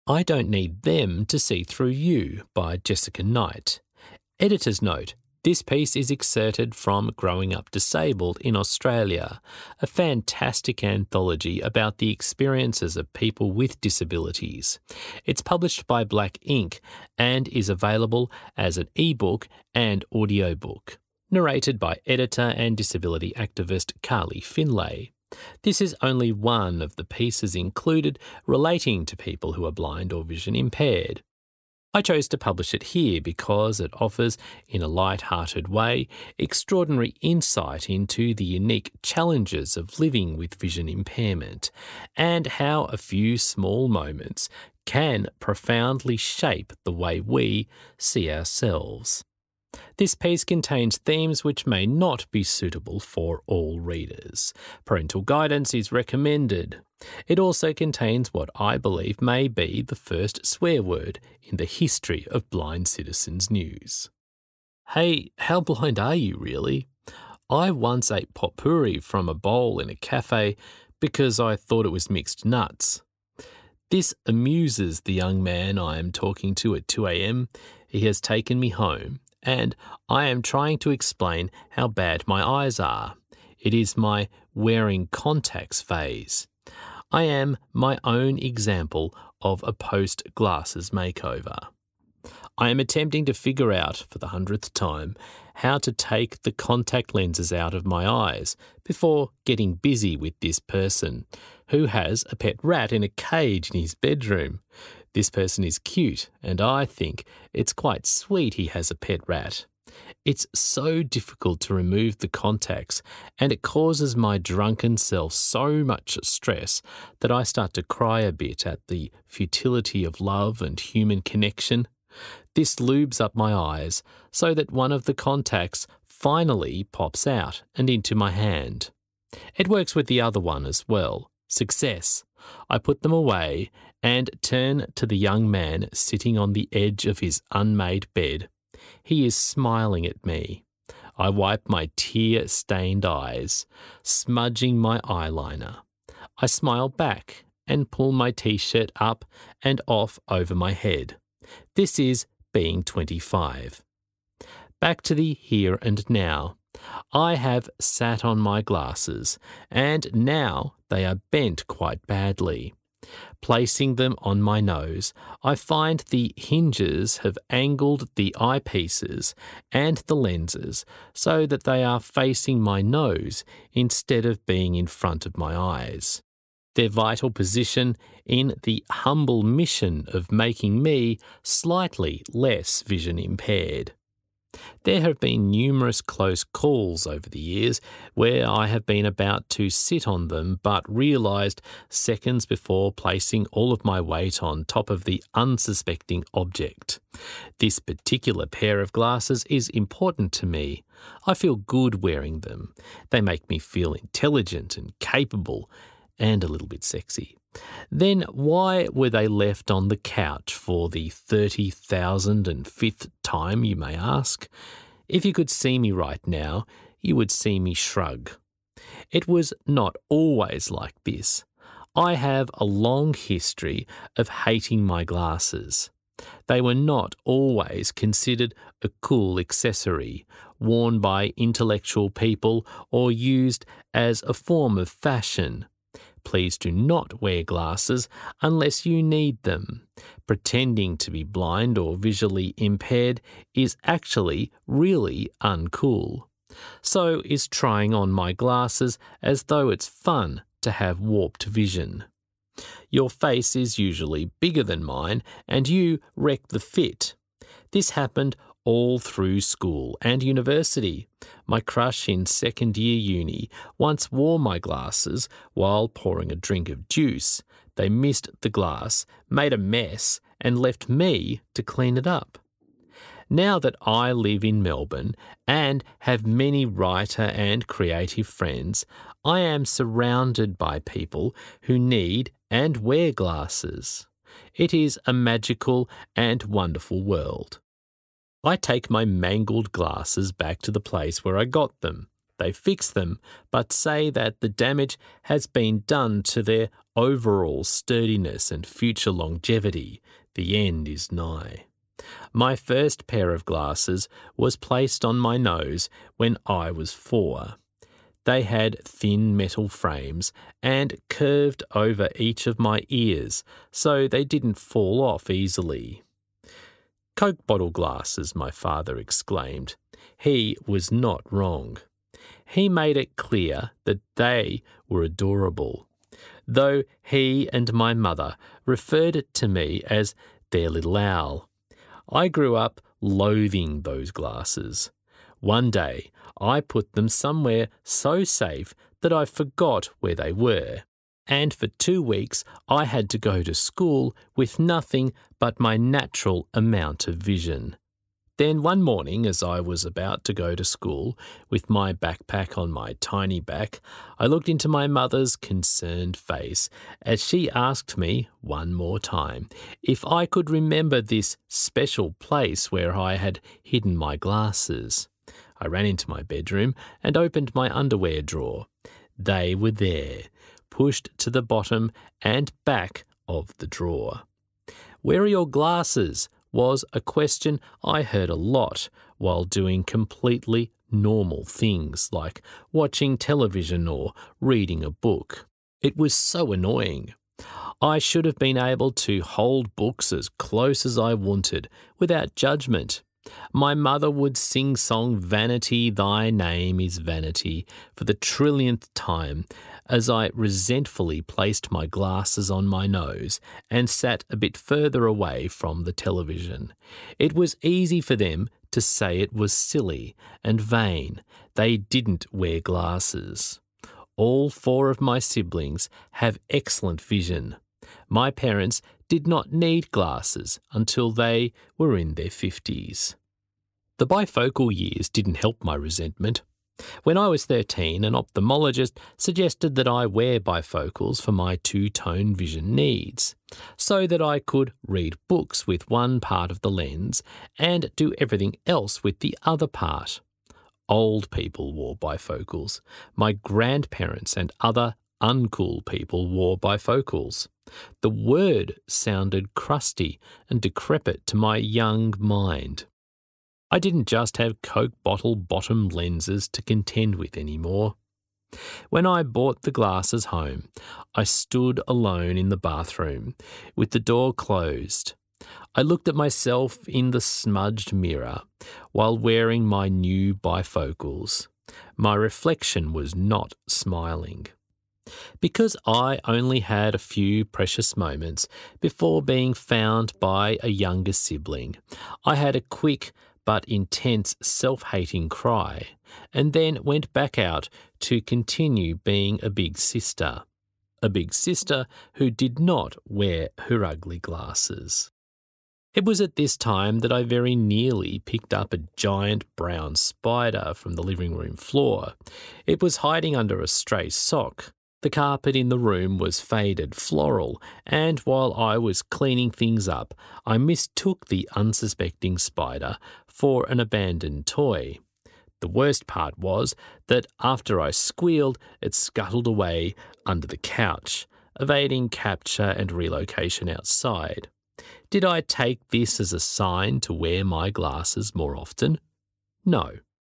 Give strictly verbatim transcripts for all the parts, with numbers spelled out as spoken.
I Don't Need Them to See Through You by Jessica Knight. Editor's note: this piece is excerpted from Growing Up Disabled in Australia, a fantastic anthology about the experiences of people with disabilities. It's published by Black Ink and is available as an e-book and audiobook. Narrated by editor and disability activist Carly Finlay. This is only one of the pieces included relating to people who are blind or vision impaired. I chose to publish it here because it offers, in a light-hearted way, extraordinary insight into the unique challenges of living with vision impairment and how a few small moments can profoundly shape the way we see ourselves. This piece contains themes which may not be suitable for all readers. Parental guidance is recommended. It also contains what I believe may be the first swear word in the history of Blind Citizens News. Hey, how blind are you really? I once ate potpourri from a bowl in a cafe because I thought it was mixed nuts. This amuses the young man I am talking to at two a.m. He has taken me home, and I am trying to explain how bad my eyes are. It is my wearing contacts phase. I am my own example of a post-glasses makeover. I am attempting to figure out, for the hundredth time, how to take the contact lenses out of my eyes before getting busy with this person, who has a pet rat in a cage in his bedroom. This person is cute, and I think it's quite sweet he has a pet rat. It's so difficult to remove the contacts, and it causes my drunken self so much stress that I start to cry a bit at the futility of love and human connection. This lubes up my eyes so that one of the contacts finally pops out and into my hand. It works with the other one as well. Success. I put them away and turn to the young man sitting on the edge of his unmade bed. He is smiling at me. I wipe my tear-stained eyes, smudging my eyeliner. I smile back and pull my t-shirt up and off over my head. This is being twenty-five. Back to the here and now. I have sat on my glasses, and now they are bent quite badly. Placing them on my nose, I find the hinges have angled the eyepieces and the lenses so that they are facing my nose instead of being in front of my eyes. Their vital position in the humble mission of making me slightly less vision impaired. There have been numerous close calls over the years where I have been about to sit on them but realised seconds before placing all of my weight on top of the unsuspecting object. This particular pair of glasses is important to me. I feel good wearing them. They make me feel intelligent and capable and a little bit sexy. Then why were they left on the couch for the thirty thousand fifth time, you may ask? If you could see me right now, you would see me shrug. It was not always like this. I have a long history of hating my glasses. They were not always considered a cool accessory, worn by intellectual people or used as a form of fashion. Please do not wear glasses unless you need them. Pretending to be blind or visually impaired is actually really uncool. So is trying on my glasses as though it's fun to have warped vision. Your face is usually bigger than mine and you wreck the fit. This happened all through school and university. My crush in second year uni once wore my glasses while pouring a drink of juice. They missed the glass, made a mess, and left me to clean it up. Now that I live in Melbourne and have many writer and creative friends, I am surrounded by people who need and wear glasses. It is a magical and wonderful world. I take my mangled glasses back to the place where I got them. they fix them, but say that the damage has been done to their overall sturdiness and future longevity. The end is nigh. My first pair of glasses was placed on my nose when I was four. They had thin metal frames and curved over each of my ears, so they didn't fall off easily. "Coke bottle glasses," my father exclaimed. He was not wrong. He made it clear that they were adorable, though he and my mother referred to me as their little owl. I grew up loathing those glasses. One day, I put them somewhere so safe that I forgot where they were, and for two weeks I had to go to school with nothing but my natural amount of vision. Then one morning, as I was about to go to school with my backpack on my tiny back, I looked into my mother's concerned face as she asked me one more time if I could remember this special place where I had hidden my glasses. I ran into my bedroom and opened my underwear drawer. They were there, pushed to the bottom and back of the drawer. "Where are your glasses?" was a question I heard a lot while doing completely normal things like watching television or reading a book. It was so annoying. I should have been able to hold books as close as I wanted without judgment. My mother would sing-song "Vanity, thy name is vanity" for the trillionth time as I resentfully placed my glasses on my nose and sat a bit further away from the television. It was easy for them to say it was silly and vain. They didn't wear glasses. All four of my siblings have excellent vision. My parents did not need glasses until they were in their fifties. The bifocal years didn't help my resentment. When I was thirteen, an ophthalmologist suggested that I wear bifocals for my two-tone vision needs, so that I could read books with one part of the lens and do everything else with the other part. Old people wore bifocals. My grandparents and other uncool people wore bifocals. The word sounded crusty and decrepit to my young mind. I didn't just have Coke bottle bottom lenses to contend with anymore. When I brought the glasses home, I stood alone in the bathroom with the door closed. I looked at myself in the smudged mirror while wearing my new bifocals. My reflection was not smiling. Because I only had a few precious moments before being found by a younger sibling, I had a quick but intense self-hating cry, and then went back out to continue being a big sister. A big sister who did not wear her ugly glasses. It was at this time that I very nearly picked up a giant brown spider from the living room floor. It was hiding under a stray sock. The carpet in the room was faded floral, and while I was cleaning things up, I mistook the unsuspecting spider for an abandoned toy. The worst part was that after I squealed, it scuttled away under the couch, evading capture and relocation outside. Did I take this as a sign to wear my glasses more often? No.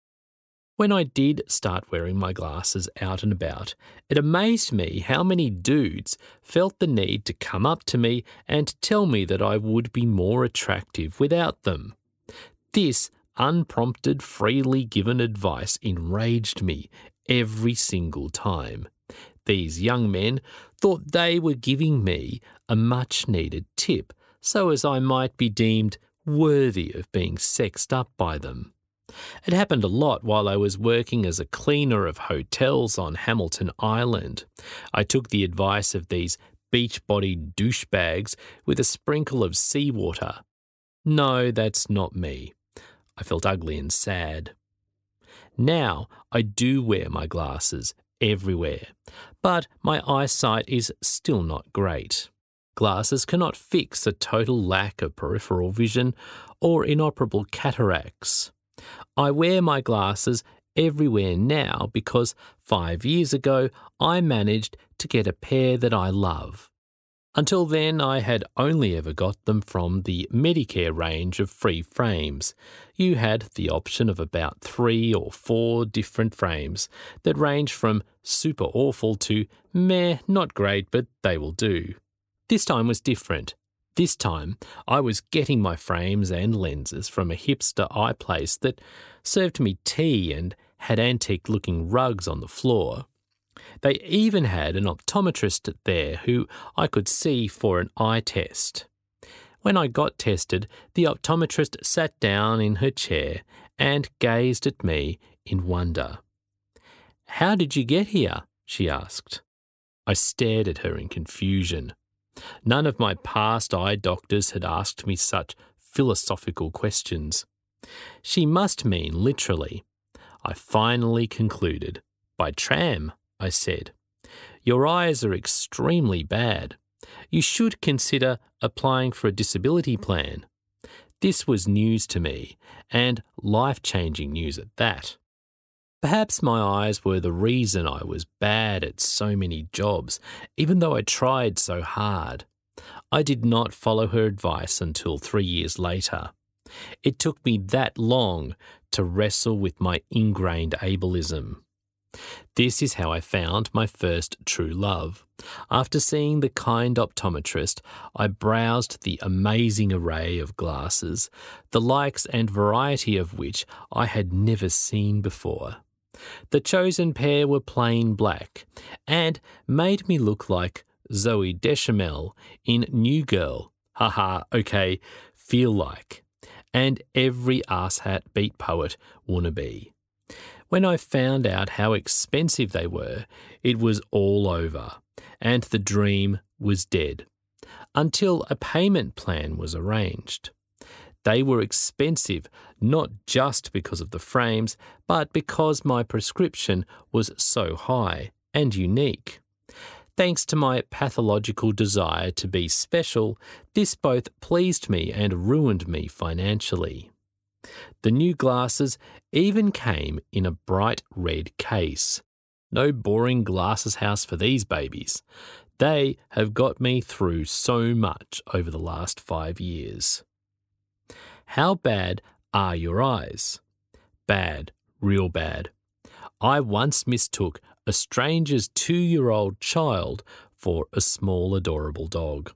When I did start wearing my glasses out and about, it amazed me how many dudes felt the need to come up to me and tell me that I would be more attractive without them. This unprompted, freely given advice enraged me every single time. These young men thought they were giving me a much-needed tip so as I might be deemed worthy of being sexed up by them. It happened a lot while I was working as a cleaner of hotels on Hamilton Island. I took the advice of these beach-bodied douchebags with a sprinkle of seawater. No, that's not me. I felt ugly and sad. Now I do wear my glasses everywhere, but my eyesight is still not great. Glasses cannot fix a total lack of peripheral vision or inoperable cataracts. I wear my glasses everywhere now because five years ago I managed to get a pair that I love. Until then, I had only ever got them from the Medicare range of free frames. You had the option of about three or four different frames that range from super awful to meh, not great, but they will do. This time was different. This time, I was getting my frames and lenses from a hipster eye place that served me tea and had antique-looking rugs on the floor. They even had an optometrist there who I could see for an eye test. When I got tested, the optometrist sat down in her chair and gazed at me in wonder. "How did you get here?" she asked. I stared at her in confusion. None of my past eye doctors had asked me such philosophical questions. She must mean literally. I finally concluded. "By tram," I said. "Your eyes are extremely bad. You should consider applying for a disability plan." This was news to me, and life-changing news at that. Perhaps my eyes were the reason I was bad at so many jobs, even though I tried so hard. I did not follow her advice until three years later. It took me that long to wrestle with my ingrained ableism. This is how I found my first true love. After seeing the kind optometrist, I browsed the amazing array of glasses, the likes and variety of which I had never seen before. The chosen pair were plain black and made me look like Zooey Deschanel in New Girl, haha, okay, feel like, and every arsehat beat poet wannabe. When I found out how expensive they were, it was all over, and the dream was dead, until a payment plan was arranged. They were expensive not just because of the frames, but because my prescription was so high and unique. Thanks to my pathological desire to be special, this both pleased me and ruined me financially. The new glasses even came in a bright red case. No boring glasses house for these babies. They have got me through so much over the last five years. How bad are your eyes? Bad, real bad. I once mistook a stranger's two-year-old child for a small, adorable dog.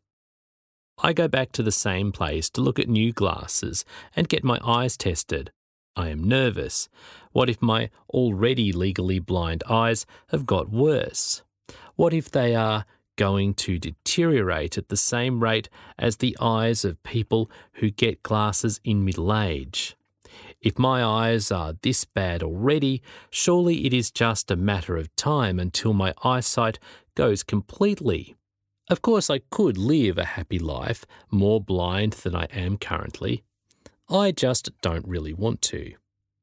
I go back to the same place to look at new glasses and get my eyes tested. I am nervous. What if my already legally blind eyes have got worse? What if they are going to deteriorate at the same rate as the eyes of people who get glasses in middle age? If my eyes are this bad already, surely it is just a matter of time until my eyesight goes completely. Of course, I could live a happy life, more blind than I am currently. I just don't really want to.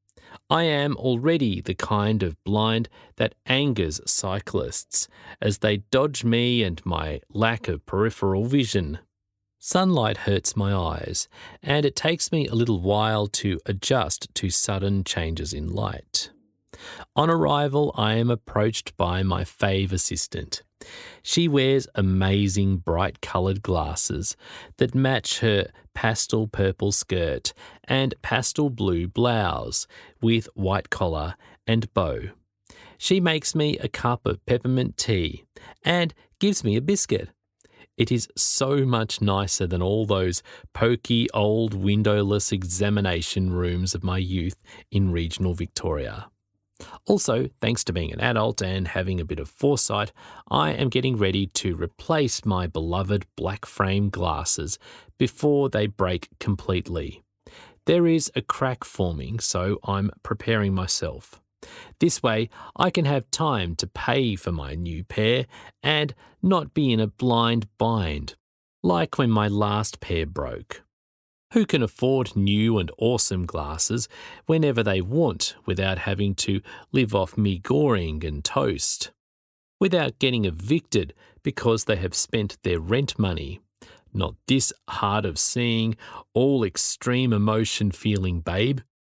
I am already the kind of blind that angers cyclists as they dodge me and my lack of peripheral vision. Sunlight hurts my eyes, and it takes me a little while to adjust to sudden changes in light. On arrival, I am approached by my fave assistant. She wears amazing bright-coloured glasses that match her pastel purple skirt and pastel blue blouse with white collar and bow. She makes me a cup of peppermint tea and gives me a biscuit. It is so much nicer than all those poky old windowless examination rooms of my youth in regional Victoria. Also, thanks to being an adult and having a bit of foresight, I am getting ready to replace my beloved black frame glasses before they break completely. There is a crack forming, so I'm preparing myself. This way, I can have time to pay for my new pair and not be in a blind bind, like when my last pair broke. Who can afford new and awesome glasses whenever they want without having to live off mee goreng and toast? Without getting evicted because they have spent their rent money? Not this hard of seeing, all extreme emotion feeling babe.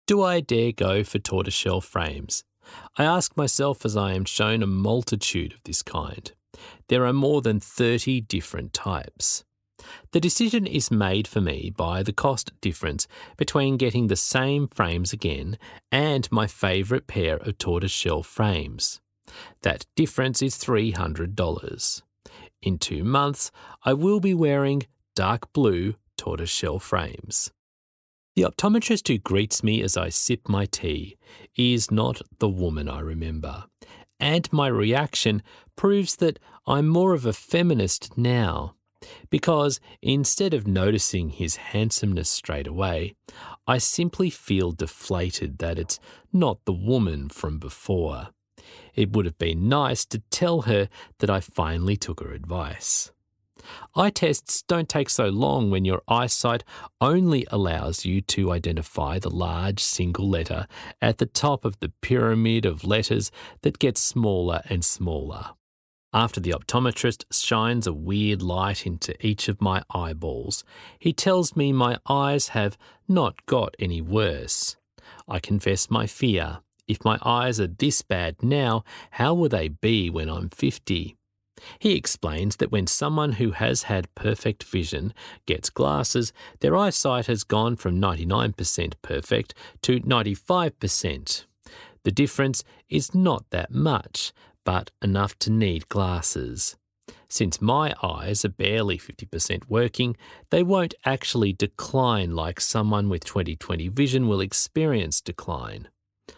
Do I dare go for tortoiseshell frames? I ask myself as I am shown a multitude of this kind. There are more than thirty different types. The decision is made for me by the cost difference between getting the same frames again and my favourite pair of tortoiseshell frames. That difference is three hundred dollars. In two months, I will be wearing dark blue tortoiseshell frames. The optometrist who greets me as I sip my tea is not the woman I remember, and my reaction proves that I'm more of a feminist now, because instead of noticing his handsomeness straight away, I simply feel deflated that it's not the woman from before. It would have been nice to tell her that I finally took her advice. Eye tests don't take so long when your eyesight only allows you to identify the large single letter at the top of the pyramid of letters that gets smaller and smaller. After the optometrist shines a weird light into each of my eyeballs, he tells me my eyes have not got any worse. I confess my fear. If my eyes are this bad now, how will they be when I'm fifty? He explains that when someone who has had perfect vision gets glasses, their eyesight has gone from ninety-nine percent perfect to ninety-five percent. The difference is not that much, but enough to need glasses. Since my eyes are barely fifty percent working, they won't actually decline like someone with twenty twenty vision will experience decline.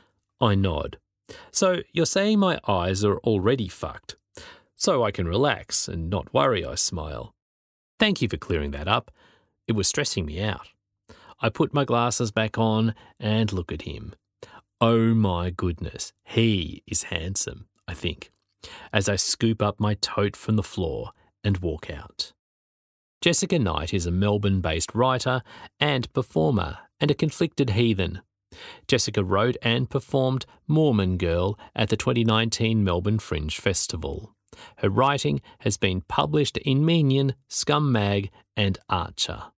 I nod. So you're saying my eyes are already fucked? So I can relax and not worry, I smile. Thank you for clearing that up. It was stressing me out. I put my glasses back on and look at him. Oh my goodness, he is handsome, I think, as I scoop up my tote from the floor and walk out. Jessica Knight is a Melbourne-based writer and performer and a conflicted heathen. Jessica wrote and performed Mormon Girl at the twenty nineteen Melbourne Fringe Festival. Her writing has been published in Menion, Scum Mag and Archer.